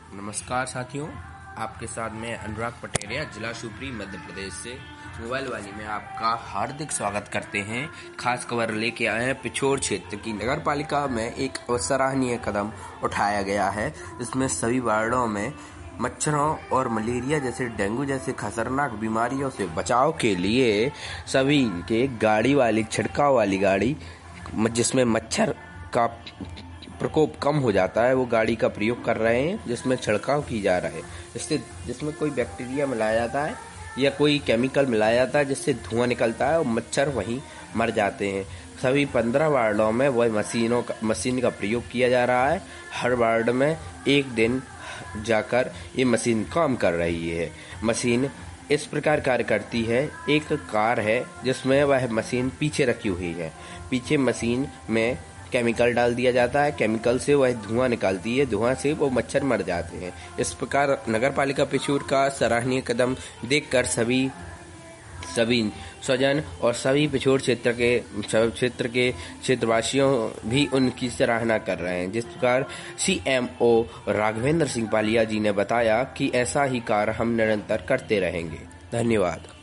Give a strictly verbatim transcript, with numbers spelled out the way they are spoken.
नमस्कार साथियों, आपके साथ मैं अनुराग पटेरिया, जिला शिवपुरी, मध्य प्रदेश से मोबाइल वाली में आपका हार्दिक स्वागत करते हैं। खास खबर लेके आए हैं पिछोर क्षेत्र की नगर पालिका में एक सराहनीय कदम उठाया गया है। इसमें सभी वार्डों में मच्छरों और मलेरिया जैसे डेंगू जैसे खतरनाक बीमारियों से बचाव के लिए सभी के गाड़ी वाली छिड़काव वाली गाड़ी जिसमें मच्छर का प्रकोप कम हो जाता है वो गाड़ी का प्रयोग कर रहे हैं, जिसमें छिड़काव की जा रहा है, जिससे जिसमें कोई बैक्टीरिया मिलाया जाता है या कोई केमिकल मिलाया जाता है जिससे धुआं निकलता है और मच्छर वहीं मर जाते हैं। सभी पंद्रह वार्डों में वह मशीनों का मशीन का प्रयोग किया जा रहा है। हर वार्ड में एक दिन जाकर ये मशीन काम कर रही है। मशीन इस प्रकार कार्य करती है, एक कार है जिसमें वह मशीन पीछे रखी हुई है। पीछे मशीन में केमिकल डाल दिया जाता है, केमिकल से वह धुआं निकालती है, धुआं से वो मच्छर मर जाते हैं। इस प्रकार नगर पालिका पिछोर का सराहनीय कदम देखकर सभी सभी स्वजन और सभी पिछोर क्षेत्र के क्षेत्र के क्षेत्रवासियों भी उनकी सराहना कर रहे हैं। जिस प्रकार सीएमओ राघवेंद्र सिंह पालिया जी ने बताया कि ऐसा ही कार्य हम निरंतर करते रहेंगे। धन्यवाद।